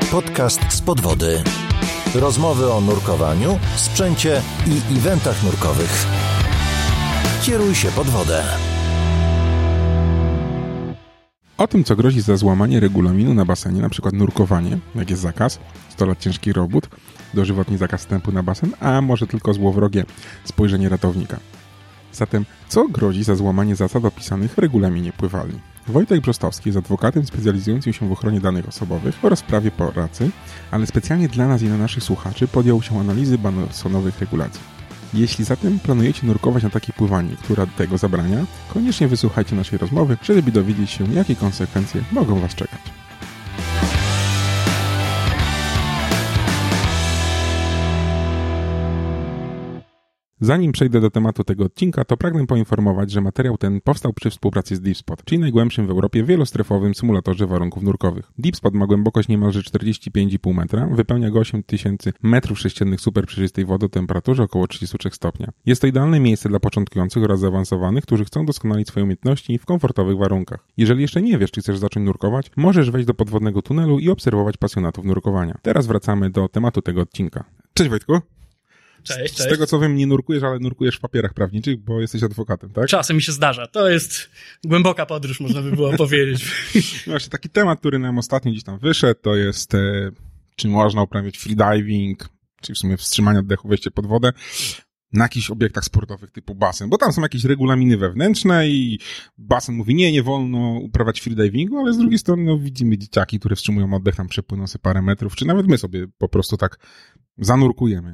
podcast spod wody. Rozmowy o nurkowaniu, sprzęcie i eventach nurkowych. Kieruj się pod wodę. O tym, co grozi za złamanie regulaminu na basenie, na przykład nurkowanie, jak jest zakaz, 100 lat ciężki robót, dożywotni zakaz wstępu na basen, a może tylko złowrogie spojrzenie ratownika. Zatem, co grozi za złamanie zasad opisanych w regulaminie pływalni? Wojtek Brzostowski jest adwokatem specjalizującym się w ochronie danych osobowych oraz prawie pracy, ale specjalnie dla nas i dla naszych słuchaczy podjął się analizy basenowych regulacji. Jeśli zatem planujecie nurkować na takie pływanie, która tego zabrania, koniecznie wysłuchajcie naszej rozmowy, żeby dowiedzieć się, jakie konsekwencje mogą Was czekać. Zanim przejdę do tematu tego odcinka, to pragnę poinformować, że materiał ten powstał przy współpracy z DeepSpot, czyli najgłębszym w Europie wielostrefowym symulatorze warunków nurkowych. DeepSpot ma głębokość niemalże 45,5 metra, wypełnia go 8000 m3 superprzejrzystej wody o temperaturze około 33 stopnia. Jest to idealne miejsce dla początkujących oraz zaawansowanych, którzy chcą doskonalić swoje umiejętności w komfortowych warunkach. Jeżeli jeszcze nie wiesz, czy chcesz zacząć nurkować, możesz wejść do podwodnego tunelu i obserwować pasjonatów nurkowania. Teraz wracamy do tematu tego odcinka. Cześć Wojtku! Cześć. Z tego co wiem, nie nurkujesz, ale nurkujesz w papierach prawniczych, bo jesteś adwokatem, tak? Czasem mi się zdarza. To jest głęboka podróż, można by było powiedzieć. Właśnie taki temat, który nam ostatnio gdzieś tam wyszedł, to jest czy można uprawiać freediving, czyli w sumie wstrzymanie oddechu, wejście pod wodę na jakichś obiektach sportowych typu basen, bo tam są jakieś regulaminy wewnętrzne i basen mówi nie wolno uprawiać freedivingu, ale z drugiej strony widzimy dzieciaki, które wstrzymują oddech, tam przepłyną sobie parę metrów, czy nawet my sobie po prostu tak zanurkujemy.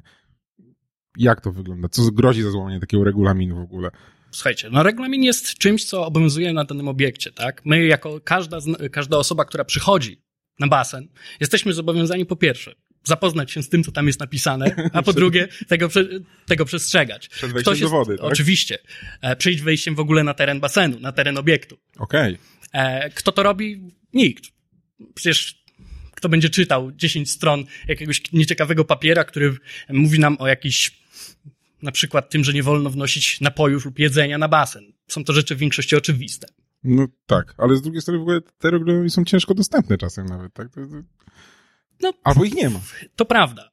Jak to wygląda? Co grozi za złamanie takiego regulaminu w ogóle? Słuchajcie, regulamin jest czymś, co obowiązuje na danym obiekcie, tak? My jako każda osoba, która przychodzi na basen, jesteśmy zobowiązani po pierwsze zapoznać się z tym, co tam jest napisane, a po drugie tego przestrzegać. Przed wejściem do wody, tak? Oczywiście. Przed wejściem w ogóle na teren basenu, na teren obiektu. Okej. Kto to robi? Nikt. Przecież kto będzie czytał 10 stron jakiegoś nieciekawego papiera, który mówi nam o jakiś, na przykład tym, że nie wolno wnosić napojów lub jedzenia na basen. Są to rzeczy w większości oczywiste. No tak, ale z drugiej strony w ogóle te regulaminy są ciężko dostępne czasem nawet, tak? No, albo ich nie ma. To prawda.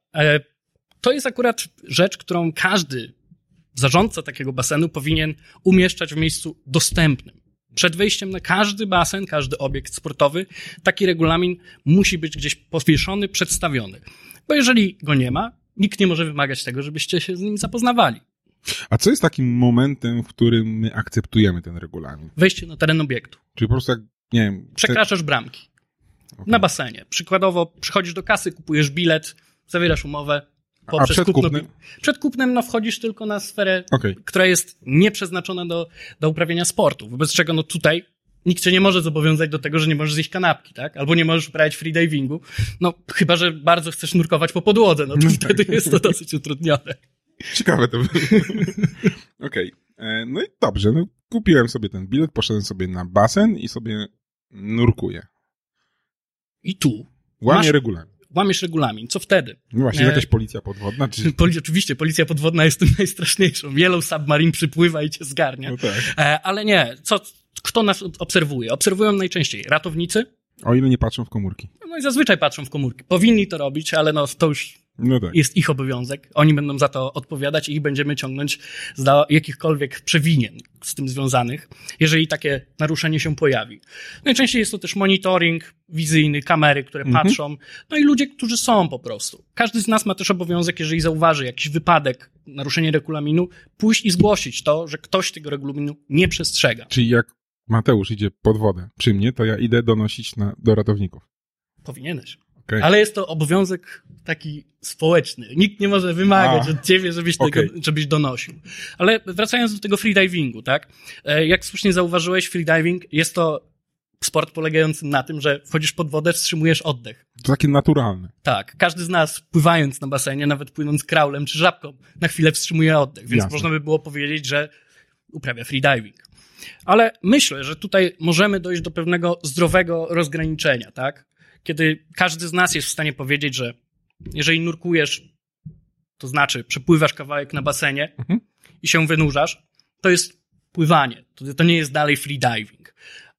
To jest akurat rzecz, którą każdy zarządca takiego basenu powinien umieszczać w miejscu dostępnym. Przed wejściem na każdy basen, każdy obiekt sportowy, taki regulamin musi być gdzieś powieszony, przedstawiony. Bo jeżeli go nie ma, nikt nie może wymagać tego, żebyście się z nim zapoznawali. A co jest takim momentem, w którym my akceptujemy ten regulamin? Wejście na teren obiektu. Czyli po prostu jak, nie wiem... Przekraczasz bramki. Okay. Na basenie. Przykładowo przychodzisz do kasy, kupujesz bilet, zawierasz umowę. A przed kupnem? Przed kupnem wchodzisz tylko na sferę, okay, która jest nieprzeznaczona do uprawiania sportu. Wobec czego tutaj nikt cię nie może zobowiązać do tego, że nie możesz zjeść kanapki, tak? Albo nie możesz uprawiać freedivingu. No, chyba że bardzo chcesz nurkować po podłodze, no to wtedy jest to dosyć utrudnione. Ciekawe to było. Okej. No i dobrze, no kupiłem sobie ten bilet, poszedłem sobie na basen i sobie nurkuję. I tu łamiesz regulamin. Co wtedy? No właśnie, jakaś policja podwodna? Czy... Oczywiście, policja podwodna jest tym najstraszniejszą. Yellow Submarine przypływa i cię zgarnia. No tak. Ale nie. Kto nas obserwuje? Obserwują najczęściej ratownicy. O ile nie patrzą w komórki. No i zazwyczaj patrzą w komórki. Powinni to robić, ale no to już tak, jest ich obowiązek. Oni będą za to odpowiadać i ich będziemy ciągnąć za jakichkolwiek przewinień z tym związanych, jeżeli takie naruszenie się pojawi. Najczęściej jest to też monitoring wizyjny, kamery, które patrzą, no i ludzie, którzy są po prostu. Każdy z nas ma też obowiązek, jeżeli zauważy jakiś wypadek, naruszenie regulaminu, pójść i zgłosić to, że ktoś tego regulaminu nie przestrzega. Czyli jak Mateusz idzie pod wodę przy mnie, to ja idę donosić do ratowników. Powinieneś. Okay. Ale jest to obowiązek taki społeczny. Nikt nie może wymagać od ciebie, żebyś donosił. Ale wracając do tego freedivingu, tak? Jak słusznie zauważyłeś, freediving jest to sport polegający na tym, że wchodzisz pod wodę, wstrzymujesz oddech. To takie naturalne. Tak. Każdy z nas pływając na basenie, nawet płynąc kraulem czy żabką, na chwilę wstrzymuje oddech. Więc można by było powiedzieć, że uprawia freediving. Ale myślę, że tutaj możemy dojść do pewnego zdrowego rozgraniczenia, tak? Kiedy każdy z nas jest w stanie powiedzieć, że jeżeli nurkujesz, to znaczy przepływasz kawałek na basenie i się wynurzasz, to jest pływanie. To nie jest dalej freediving.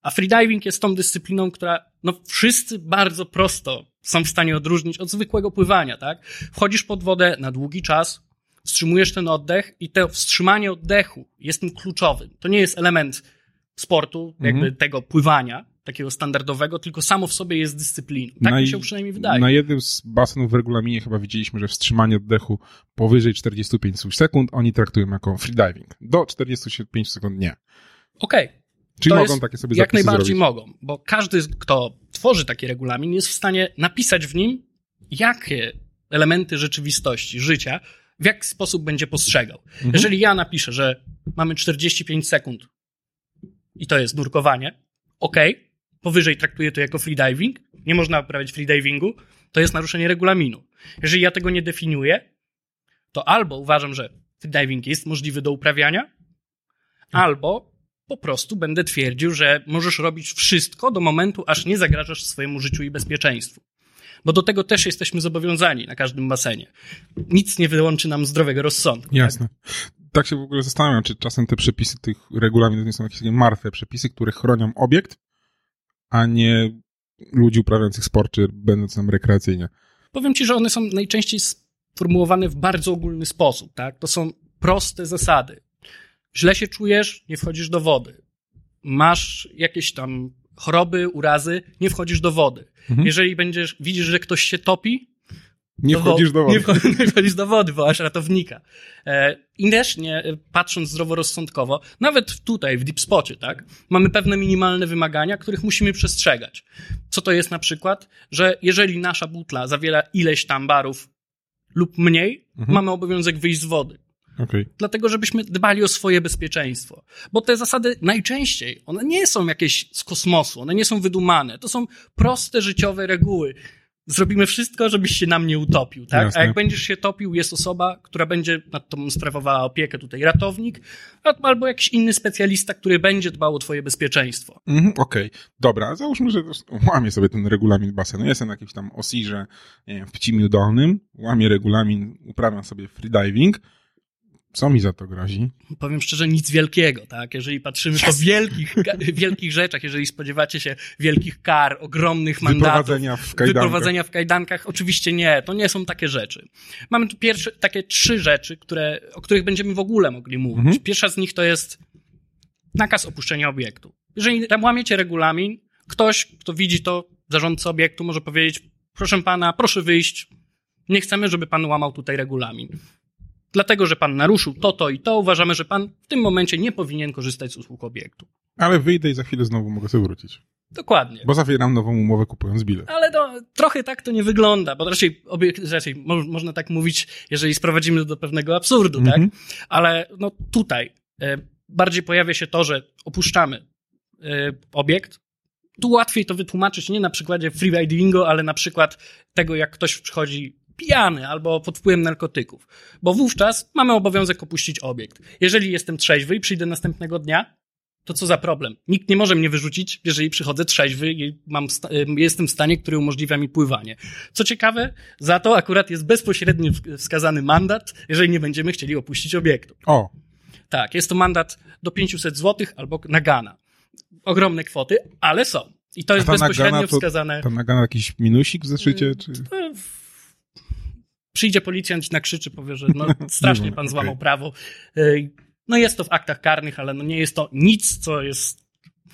A freediving jest tą dyscypliną, która wszyscy bardzo prosto są w stanie odróżnić od zwykłego pływania, tak? Wchodzisz pod wodę na długi czas, wstrzymujesz ten oddech i to wstrzymanie oddechu jest tym kluczowym. To nie jest element sportu, jakby tego pływania, takiego standardowego, tylko samo w sobie jest dyscypliną. Tak mi się przynajmniej wydaje. Na jednym z basenów w regulaminie chyba widzieliśmy, że wstrzymanie oddechu powyżej 45 sekund oni traktują jako freediving. Do 45 sekund nie. Okej. Czyli mogą takie sobie jak zapisy najbardziej zrobić. mogą, bo każdy, kto tworzy taki regulamin, jest w stanie napisać w nim, jakie elementy rzeczywistości, życia, w jaki sposób będzie postrzegał. Jeżeli ja napiszę, że mamy 45 sekund i to jest nurkowanie, powyżej traktuję to jako freediving, nie można uprawiać freedivingu, to jest naruszenie regulaminu. Jeżeli ja tego nie definiuję, to albo uważam, że freediving jest możliwy do uprawiania, albo po prostu będę twierdził, że możesz robić wszystko do momentu, aż nie zagrażasz swojemu życiu i bezpieczeństwu. Bo do tego też jesteśmy zobowiązani na każdym basenie. Nic nie wyłączy nam zdrowego rozsądku. Jasne. Tak się w ogóle zastanawiam, czy czasem te przepisy tych regulaminów nie są jakieś takie martwe przepisy, które chronią obiekt, a nie ludzi uprawiających sport, czy będąc tam rekreacyjnie. Powiem ci, że one są najczęściej sformułowane w bardzo ogólny sposób. Tak? To są proste zasady. Źle się czujesz, nie wchodzisz do wody. Masz jakieś tam choroby, urazy, nie wchodzisz do wody. Jeżeli widzisz, że ktoś się topi, nie wchodzisz do wody. Nie wchodzisz do wody, wołasz ratownika. I też nie, patrząc zdroworozsądkowo, nawet tutaj w deep spocie, tak, mamy pewne minimalne wymagania, których musimy przestrzegać. Co to jest na przykład? Że jeżeli nasza butla zawiera ileś tam barów lub mniej, mamy obowiązek wyjść z wody. Okay. Dlatego, żebyśmy dbali o swoje bezpieczeństwo. Bo te zasady najczęściej, one nie są jakieś z kosmosu, one nie są wydumane. To są proste życiowe reguły. Zrobimy wszystko, żebyś się nam nie utopił, tak? Jasne. A jak będziesz się topił, jest osoba, która będzie nad tobą sprawowała opiekę, tutaj ratownik, albo jakiś inny specjalista, który będzie dbał o twoje bezpieczeństwo. Okej. Dobra, załóżmy, że łamię sobie ten regulamin basenu. Jestem na jakimś tam OSIR-ze, nie wiem, w Pcimiu Dolnym, łamię regulamin, uprawiam sobie freediving. Co mi za to grozi? Powiem szczerze, nic wielkiego, tak? Jeżeli patrzymy po wielkich rzeczach, jeżeli spodziewacie się wielkich kar, ogromnych mandatów, wyprowadzenia w kajdankach, oczywiście nie, to nie są takie rzeczy. Mamy tu takie 3 rzeczy, o których będziemy w ogóle mogli mówić. Pierwsza z nich to jest nakaz opuszczenia obiektu. Jeżeli łamiecie regulamin, ktoś, kto widzi to, zarządca obiektu może powiedzieć, proszę pana, proszę wyjść, nie chcemy, żeby pan łamał tutaj regulamin. Dlatego, że pan naruszył to i to, uważamy, że pan w tym momencie nie powinien korzystać z usług obiektu. Ale wyjdę i za chwilę znowu mogę sobie wrócić. Dokładnie. Bo zawieram nową umowę kupując bilet. Ale trochę tak to nie wygląda, bo raczej można tak mówić, jeżeli sprowadzimy do pewnego absurdu, tak? Ale tutaj bardziej pojawia się to, że opuszczamy obiekt. Tu łatwiej to wytłumaczyć nie na przykładzie freedivingu, ale na przykład tego, jak ktoś przychodzi pijany albo pod wpływem narkotyków, bo wówczas mamy obowiązek opuścić obiekt. Jeżeli jestem trzeźwy i przyjdę następnego dnia, to co za problem? Nikt nie może mnie wyrzucić, jeżeli przychodzę trzeźwy i jestem w stanie, który umożliwia mi pływanie. Co ciekawe, za to akurat jest bezpośrednio wskazany mandat, jeżeli nie będziemy chcieli opuścić obiektu. O! Tak, jest to mandat do 500 zł albo nagana. Ogromne kwoty, ale są. I to jest bezpośrednio wskazane. Tam nagana jakiś minusik w zeszycie? Czy... Przyjdzie policjant i nakrzyczy, powie, że strasznie pan złamał prawo. Jest to w aktach karnych, ale nie jest to nic, co jest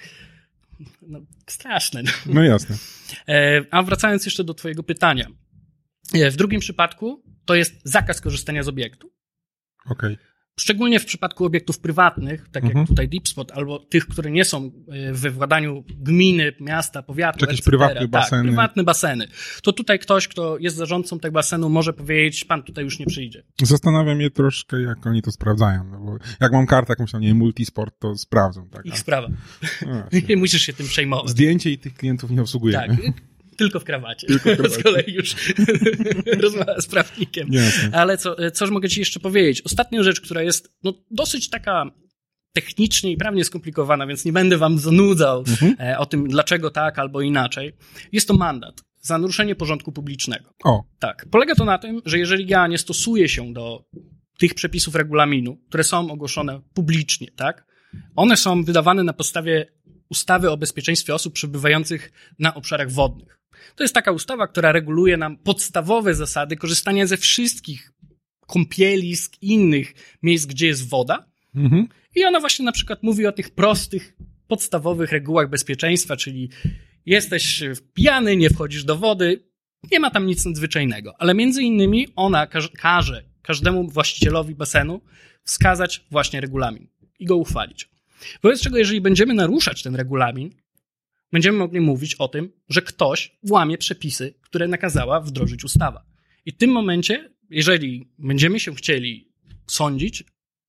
straszne. No jasne. A wracając jeszcze do twojego pytania. W drugim przypadku to jest zakaz korzystania z obiektu. Okej. Szczególnie w przypadku obiektów prywatnych, tak jak tutaj DeepSpot, albo tych, które nie są we władaniu gminy, miasta, powiatu, jakieś prywatne baseny. Tak, prywatne baseny. To tutaj ktoś, kto jest zarządcą tego basenu, może powiedzieć, pan tutaj już nie przyjdzie. Zastanawiam mnie troszkę, jak oni to sprawdzają. Bo jak mam kartę jakąś tam, nie multisport, to sprawdzą. Tak? Ich sprawa. Nie musisz się tym przejmować. Zdjęcie i tych klientów nie obsługujemy. Tak. Tylko w krawacie. Z kolei już rozmawia z prawnikiem. Jasne. Ale coś mogę ci jeszcze powiedzieć. Ostatnia rzecz, która jest dosyć taka technicznie i prawnie skomplikowana, więc nie będę wam zanudzał o tym, dlaczego tak albo inaczej. Jest to mandat za naruszenie porządku publicznego. O. Tak. Polega to na tym, że jeżeli ja nie stosuję się do tych przepisów regulaminu, które są ogłoszone publicznie, tak, one są wydawane na podstawie ustawy o bezpieczeństwie osób przebywających na obszarach wodnych. To jest taka ustawa, która reguluje nam podstawowe zasady korzystania ze wszystkich kąpielisk, innych miejsc, gdzie jest woda. I ona właśnie na przykład mówi o tych prostych, podstawowych regułach bezpieczeństwa, czyli jesteś pijany, nie wchodzisz do wody, nie ma tam nic nadzwyczajnego. Ale między innymi ona każe każdemu właścicielowi basenu wskazać właśnie regulamin i go uchwalić. Wobec czego, jeżeli będziemy naruszać ten regulamin, będziemy mogli mówić o tym, że ktoś łamie przepisy, które nakazała wdrożyć ustawa. I w tym momencie, jeżeli będziemy się chcieli sądzić,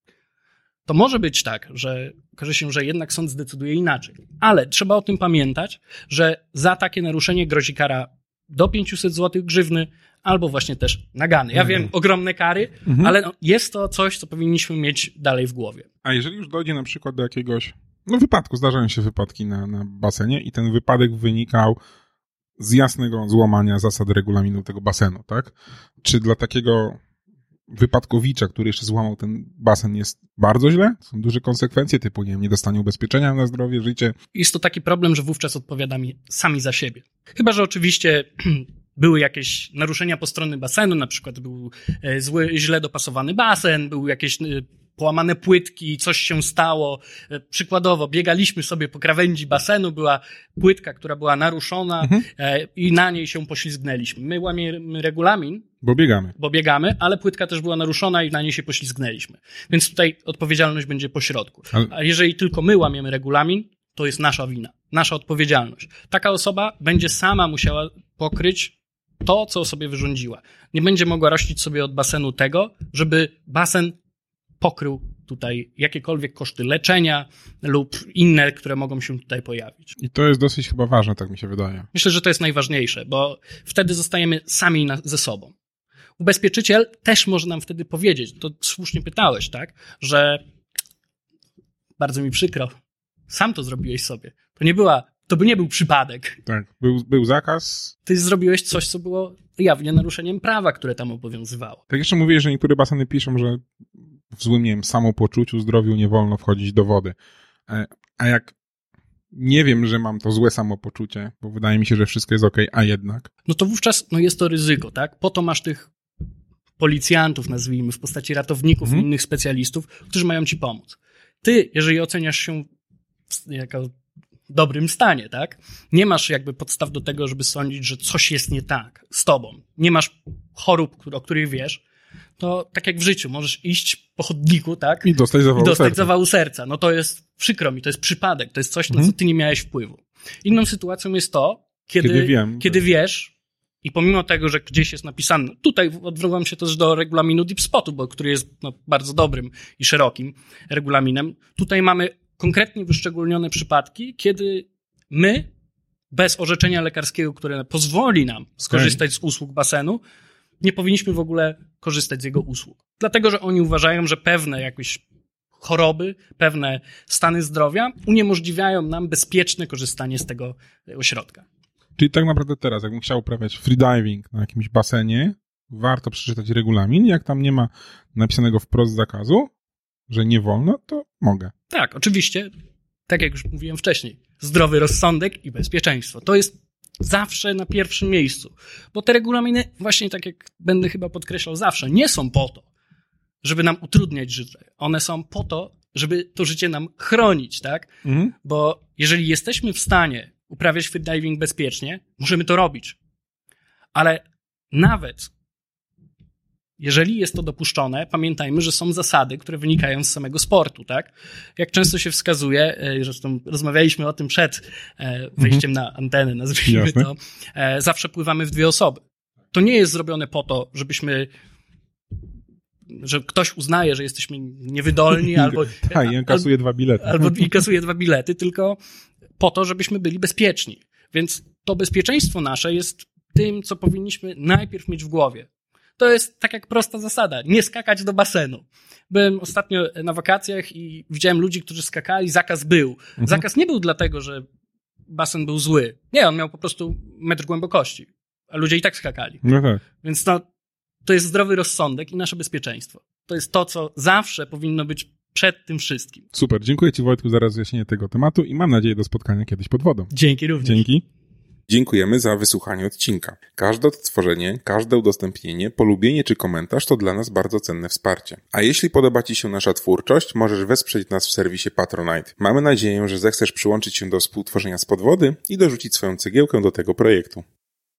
to może być tak, że okaże się, że jednak sąd zdecyduje inaczej. Ale trzeba o tym pamiętać, że za takie naruszenie grozi kara do 500 zł grzywny albo właśnie też nagany. Ja wiem, ogromne kary, ale jest to coś, co powinniśmy mieć dalej w głowie. A jeżeli już dojdzie na przykład do jakiegoś wypadku, zdarzają się wypadki na basenie i ten wypadek wynikał z jasnego złamania zasad regulaminu tego basenu, tak? Czy dla takiego wypadkowicza, który jeszcze złamał ten basen, jest bardzo źle? Są duże konsekwencje typu, nie wiem, niedostanie ubezpieczenia na zdrowie, życie? Jest to taki problem, że wówczas odpowiadamy sami za siebie. Chyba że oczywiście były jakieś naruszenia po stronie basenu, na przykład był źle dopasowany basen, były jakieś połamane płytki, coś się stało. Przykładowo biegaliśmy sobie po krawędzi basenu, była płytka, która była naruszona i na niej się poślizgnęliśmy. My łamiemy regulamin, bo biegamy, ale płytka też była naruszona i na niej się poślizgnęliśmy. Więc tutaj odpowiedzialność będzie po środku. A jeżeli tylko my łamiemy regulamin, to jest nasza wina, nasza odpowiedzialność. Taka osoba będzie sama musiała pokryć to, co sobie wyrządziła. Nie będzie mogła rościć sobie od basenu tego, żeby basen pokrył tutaj jakiekolwiek koszty leczenia lub inne, które mogą się tutaj pojawić. I to jest dosyć chyba ważne, tak mi się wydaje. Myślę, że to jest najważniejsze, bo wtedy zostajemy sami ze sobą. Ubezpieczyciel też może nam wtedy powiedzieć, to słusznie pytałeś, tak, że bardzo mi przykro, sam to zrobiłeś sobie. To by nie był przypadek. Tak, był zakaz. Ty zrobiłeś coś, co było jawnie naruszeniem prawa, które tam obowiązywało. Tak jeszcze mówię, że niektóre baseny piszą, że w złym, nie wiem, samopoczuciu, zdrowiu nie wolno wchodzić do wody. A jak nie wiem, że mam to złe samopoczucie, bo wydaje mi się, że wszystko jest okej, a jednak. No to wówczas jest to ryzyko, tak? Po to masz tych policjantów, nazwijmy, w postaci ratowników i innych specjalistów, którzy mają ci pomóc. Ty, jeżeli oceniasz się jako w dobrym stanie, tak? Nie masz jakby podstaw do tego, żeby sądzić, że coś jest nie tak z tobą. Nie masz chorób, o których wiesz, to tak jak w życiu, możesz iść po chodniku, tak? I dostać zawału serca. No to jest, przykro mi, to jest przypadek, to jest coś, na co ty nie miałeś wpływu. Inną sytuacją jest to, kiedy wiesz i pomimo tego, że gdzieś jest napisane, tutaj odwołam się też do regulaminu Deep Spotu, który jest bardzo dobrym i szerokim regulaminem. Tutaj mamy konkretnie wyszczególnione przypadki, kiedy my, bez orzeczenia lekarskiego, które pozwoli nam skorzystać z usług basenu, nie powinniśmy w ogóle korzystać z jego usług. Dlatego, że oni uważają, że pewne jakieś choroby, pewne stany zdrowia uniemożliwiają nam bezpieczne korzystanie z tego ośrodka. Czyli tak naprawdę teraz, jakbym chciał uprawiać freediving na jakimś basenie, warto przeczytać regulamin. Jak tam nie ma napisanego wprost zakazu, że nie wolno, to mogę. Tak, oczywiście, tak jak już mówiłem wcześniej, zdrowy rozsądek i bezpieczeństwo. To jest zawsze na pierwszym miejscu. Bo te regulaminy, właśnie tak jak będę chyba podkreślał zawsze, nie są po to, żeby nam utrudniać życie. One są po to, żeby to życie nam chronić, tak? Bo jeżeli jesteśmy w stanie uprawiać freediving bezpiecznie, możemy to robić. Ale nawet jeżeli jest to dopuszczone, pamiętajmy, że są zasady, które wynikają z samego sportu, tak? Jak często się wskazuje, zresztą rozmawialiśmy o tym przed wejściem na antenę, nazwijmy to, zawsze pływamy w 2 osoby. To nie jest zrobione po to, że ktoś uznaje, że jesteśmy niewydolni albo... Tak, i inkasuje 2 bilety. Albo inkasuje 2 bilety, tylko po to, żebyśmy byli bezpieczni. Więc to bezpieczeństwo nasze jest tym, co powinniśmy najpierw mieć w głowie. To jest tak jak prosta zasada, nie skakać do basenu. Byłem ostatnio na wakacjach i widziałem ludzi, którzy skakali, zakaz był. Zakaz nie był dlatego, że basen był zły. Nie, on miał po prostu metr głębokości, a ludzie i tak skakali. No tak. Więc to jest zdrowy rozsądek i nasze bezpieczeństwo. To jest to, co zawsze powinno być przed tym wszystkim. Super, dziękuję Ci, Wojtku, za rozjaśnienie tego tematu i mam nadzieję do spotkania kiedyś pod wodą. Dzięki również. Dzięki. Dziękujemy za wysłuchanie odcinka. Każde odtworzenie, każde udostępnienie, polubienie czy komentarz to dla nas bardzo cenne wsparcie. A jeśli podoba Ci się nasza twórczość, możesz wesprzeć nas w serwisie Patronite. Mamy nadzieję, że zechcesz przyłączyć się do współtworzenia z podwody i dorzucić swoją cegiełkę do tego projektu.